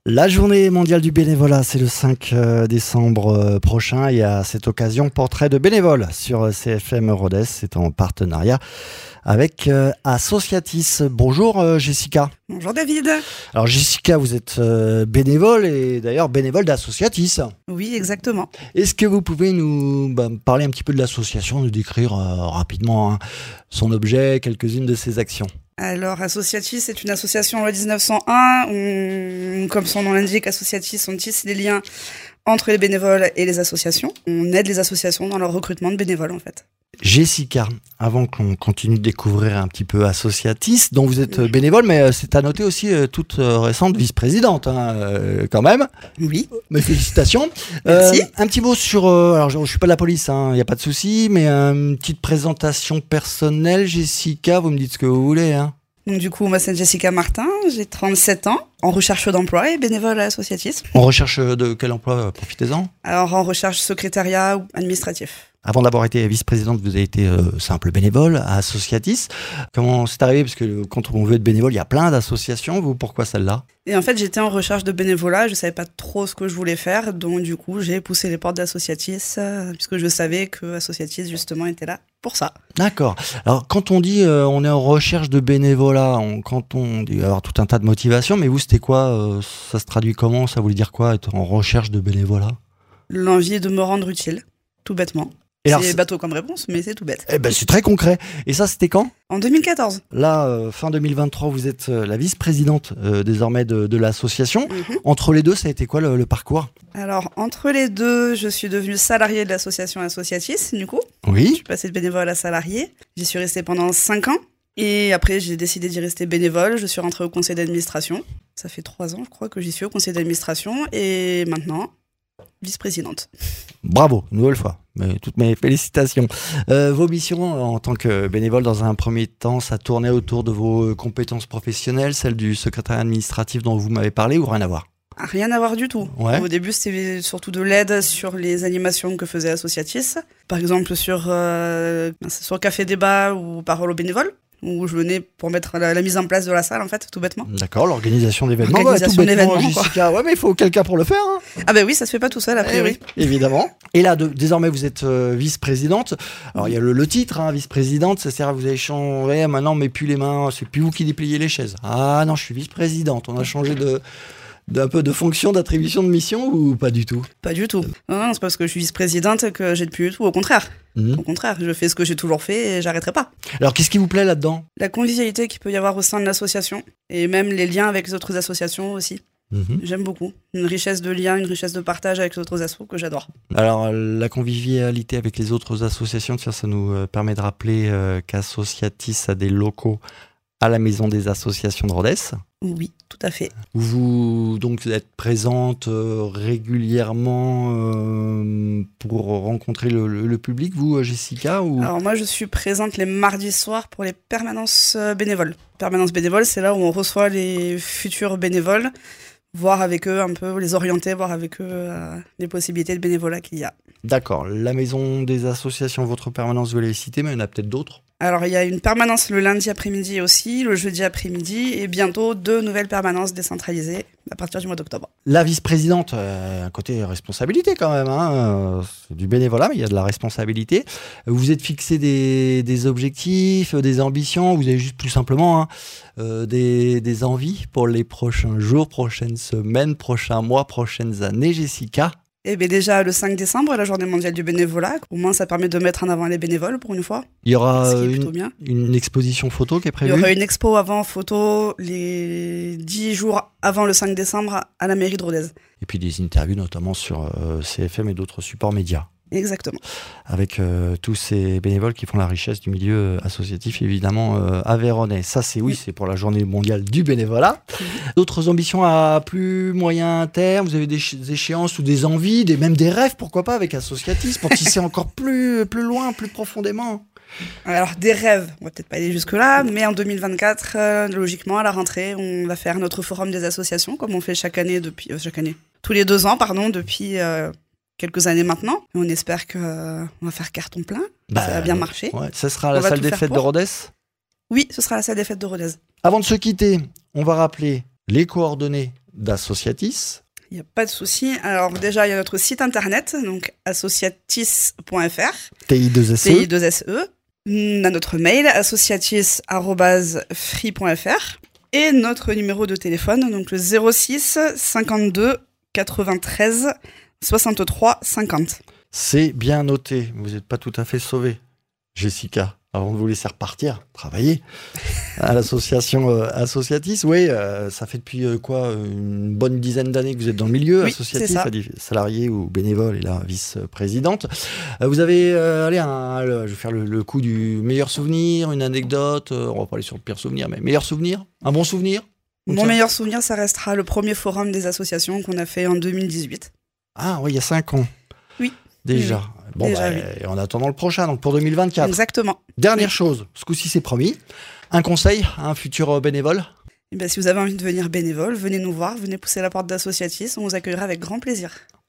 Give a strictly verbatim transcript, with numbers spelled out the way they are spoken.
La journée mondiale du bénévolat, c'est le cinq décembre prochain et à cette occasion, portrait de bénévoles sur C F M Rodez. C'est en partenariat avec euh, Associatis. Bonjour euh, Jessica. Bonjour David. Alors Jessica, vous êtes euh, bénévole et d'ailleurs bénévole d'Associatis. Oui, exactement. Est-ce que vous pouvez nous bah, parler un petit peu de l'association, nous décrire euh, rapidement hein, son objet, quelques-unes de ses actions? Alors, Associatis, c'est une association loi dix-neuf cent un. On, comme son nom l'indique, Associatis, on tisse les liens entre les bénévoles et les associations. On aide les associations dans leur recrutement de bénévoles, en fait. Jessica, avant qu'on continue de découvrir un petit peu Associatis, dont vous êtes bénévole, mais c'est à noter aussi euh, toute récente vice-présidente, hein, euh, quand même. Oui. Mes félicitations. Merci. Euh, un petit mot sur... Euh, alors, je ne suis pas de la police, il hein, n'y a pas de souci, mais euh, une petite présentation personnelle. Jessica, vous me dites ce que vous voulez. Hein. Donc, du coup, moi, c'est Jessica Martin, j'ai trente-sept ans, en recherche d'emploi et bénévole à Associatis. En recherche de quel emploi? Profitez-en. Alors, en recherche secrétariat ou administratif. Avant d'avoir été vice-présidente, vous avez été euh, simple bénévole à Associatis. Comment c'est arrivé? Parce que quand on veut être bénévole, il y a plein d'associations. Vous, pourquoi celle-là? Et en fait, j'étais en recherche de bénévolat. Je ne savais pas trop ce que je voulais faire. Donc, du coup, j'ai poussé les portes d'Associatis, euh, puisque je savais que Associatis, justement, était là pour ça. D'accord. Alors, quand on dit euh, on est en recherche de bénévolat, on, quand on dit avoir tout un tas de motivations, mais vous, c'était quoi euh, ça se traduit comment? Ça voulait dire quoi, être en recherche de bénévolat? L'envie de me rendre utile, tout bêtement. Et c'est alors, bateau comme réponse, mais c'est tout bête. Eh ben, c'est très concret. Et ça, c'était quand? En deux mille quatorze. Là, euh, fin deux mille vingt-trois, vous êtes euh, la vice-présidente euh, désormais de, de l'association. Mm-hmm. Entre les deux, ça a été quoi le, le parcours? Alors, entre les deux, je suis devenue salariée de l'association Associatis, du coup. Oui. Je suis passée de bénévole à salariée. J'y suis restée pendant cinq ans. Et après, j'ai décidé d'y rester bénévole. Je suis rentrée au conseil d'administration. Ça fait trois ans, je crois, que j'y suis au conseil d'administration. Et maintenant, vice-présidente. Bravo, une nouvelle fois. Mais toutes mes félicitations. Euh, vos missions en tant que bénévole, dans un premier temps, ça tournait autour de vos compétences professionnelles, celles du secrétariat administratif dont vous m'avez parlé, ou rien à voir? Rien à voir du tout. Ouais. Au début, c'était surtout de l'aide sur les animations que faisait Associatis. Par exemple, sur, euh, sur Café Débat ou Parole aux bénévoles, où je venais pour mettre la, la mise en place de la salle, en fait, tout bêtement. D'accord, l'organisation d'événements. L'organisation ouais, d'événements, Jessica. Ouais, mais il faut quelqu'un pour le faire. Hein. Ah ben oui, ça se fait pas tout seul, a priori. Eh oui, évidemment. Et là, de, désormais, vous êtes euh, vice-présidente. Alors, il y a le, le titre, hein, vice-présidente, ça sert à vous avez changé. Maintenant, on met plus les mains, c'est plus vous qui dépliez les chaises. Ah non, je suis vice-présidente. On a changé de... d'un peu de fonction, d'attribution de mission ou pas du tout? Pas du tout. Non, non, c'est pas parce que je suis vice-présidente que j'ai plus du tout. Au contraire. Mmh. Au contraire, je fais ce que j'ai toujours fait et j'arrêterai pas. Alors, qu'est-ce qui vous plaît là-dedans? La convivialité qu'il peut y avoir au sein de l'association et même les liens avec les autres associations aussi. Mmh. J'aime beaucoup. Une richesse de liens, une richesse de partage avec les autres assos que j'adore. Alors, la convivialité avec les autres associations, ça, ça nous permet de rappeler euh, qu'Associatis a des locaux à la maison des associations de Rodez. Oui, tout à fait. Vous donc êtes présente euh, régulièrement euh, pour rencontrer le, le, le public, vous, Jessica ou... Alors moi, je suis présente les mardis soirs pour les permanences bénévoles. Permanences bénévoles, c'est là où on reçoit les futurs bénévoles, voir avec eux un peu, les orienter, voir avec eux euh, les possibilités de bénévolat qu'il y a. D'accord. La maison des associations, votre permanence, vous l'avez citée, mais il y en a peut-être d'autres? Alors, il y a une permanence le lundi après-midi aussi, le jeudi après-midi, et bientôt deux nouvelles permanences décentralisées à partir du mois d'octobre. La vice-présidente, euh, un côté responsabilité quand même, hein, c'est du bénévolat, mais il y a de la responsabilité. Vous êtes fixé des, des objectifs, des ambitions, vous avez juste plus simplement hein, euh, des, des envies pour les prochains jours, prochaines semaines, prochains mois, prochaines années, Jessica? Eh bien déjà, le cinq décembre, la journée mondiale du bénévolat. Au moins, ça permet de mettre en avant les bénévoles pour une fois. Il y aura une, une exposition photo qui est prévue? Il y aura une expo avant photo les dix jours avant le cinq décembre à la mairie de Rodez. Et puis des interviews notamment sur euh, C F M et d'autres supports médias. Exactement. Avec euh, tous ces bénévoles qui font la richesse du milieu associatif, évidemment, euh, aveyronnais. Ça, c'est oui, c'est pour la journée mondiale du bénévolat. Mmh. D'autres ambitions à plus moyen terme? Vous avez des, des échéances ou des envies, des, même des rêves, pourquoi pas, avec Associatis, pour tisser encore plus, plus loin, plus profondément? Alors, des rêves, on va peut-être pas aller jusque-là, mais en deux mille vingt-quatre, euh, logiquement, à la rentrée, on va faire notre forum des associations, comme on fait chaque année, depuis, euh, chaque année, tous les deux ans, pardon, depuis... Euh, quelques années maintenant. On espère qu'on euh, va faire carton plein. Bah, ça va bien marcher. Ouais. Ça sera à la salle des fêtes de Rodez? Oui, ce sera à la salle des fêtes de Rodez. Avant de se quitter, on va rappeler les coordonnées d'Associatis. Il n'y a pas de souci. Alors déjà, il y a notre site internet, donc associatis point f r. T I deux S E. T I deux S E. On a notre mail, associatis arobase free point f r. Et notre numéro de téléphone, donc le zéro six cinquante-deux quatre-vingt-treize soixante-trois cinquante. C'est bien noté. Vous n'êtes pas tout à fait sauvé, Jessica. Avant de vous laisser repartir, travailler à l'association euh, Associatis. Oui, euh, ça fait depuis euh, quoi une bonne dizaine d'années que vous êtes dans le milieu oui, associatif, salarié ou bénévole et là vice-présidente. Euh, vous avez, euh, allez, un, le, je vais faire le, le coup du meilleur souvenir, une anecdote. Euh, on va pas aller sur le pire souvenir, mais meilleur souvenir, un bon souvenir. Mon ça. meilleur souvenir, ça restera le premier forum des associations qu'on a fait en deux mille dix-huit. Ah oui, il y a cinq ans. Oui. Déjà. Oui. Bon, Déjà, bah, oui. En attendant le prochain, donc pour deux mille vingt-quatre. Exactement. Dernière oui. chose, ce coup-ci c'est promis. Un conseil à un futur bénévole ? Eh bien, si vous avez envie de devenir bénévole, venez nous voir, venez pousser la porte d'Associatis, on vous accueillera avec grand plaisir.